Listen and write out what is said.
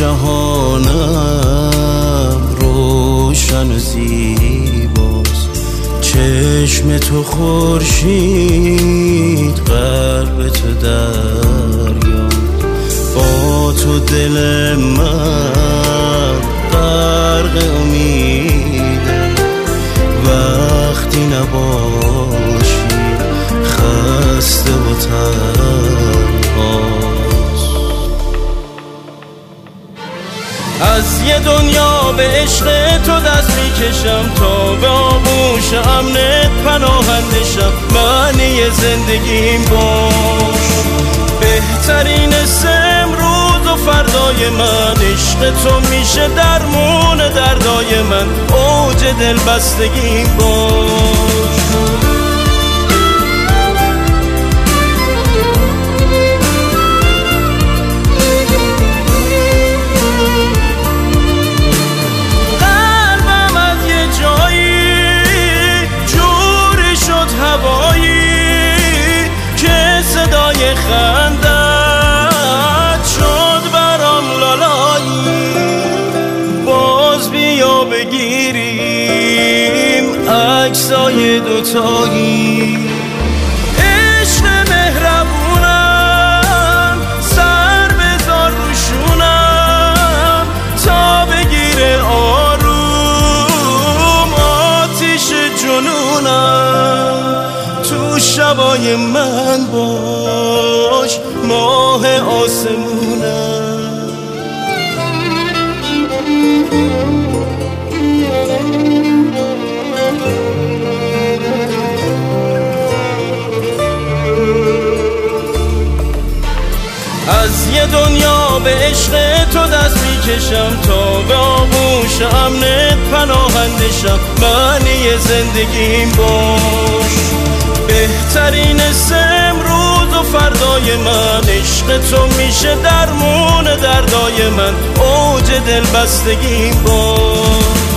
جهانم روشن و زیباست، چشم تو خورشید، قلب تو دریا، با تو دل من غرق امیده، وقتی نباشی خسته و تنهاست. از یه دنیا به عشق تو دست میکشم، تا به آغوش امنت پناهندشم. معنی زندگیم باش، بهترین امروز و فردای من. عشق تو میشه درمون دردای من، اوج دل بستگیم باش. خندت شد برام لالایی، باز بیا بگیریم عکسای دوتایی. عشق مهربونم سر بذار روشونم، تا بگیره آروم آتیش جنونم. تو شبای من باش، ماه آسمونم. از یه دنیا به عشق تو دست میکشم، تا به آغوش امنت پناهندشم. معنی زندگیم باش، بهترین امروز و فردای من. عشق تو میشه درمون دردای من، اوج دل بستگیم باش.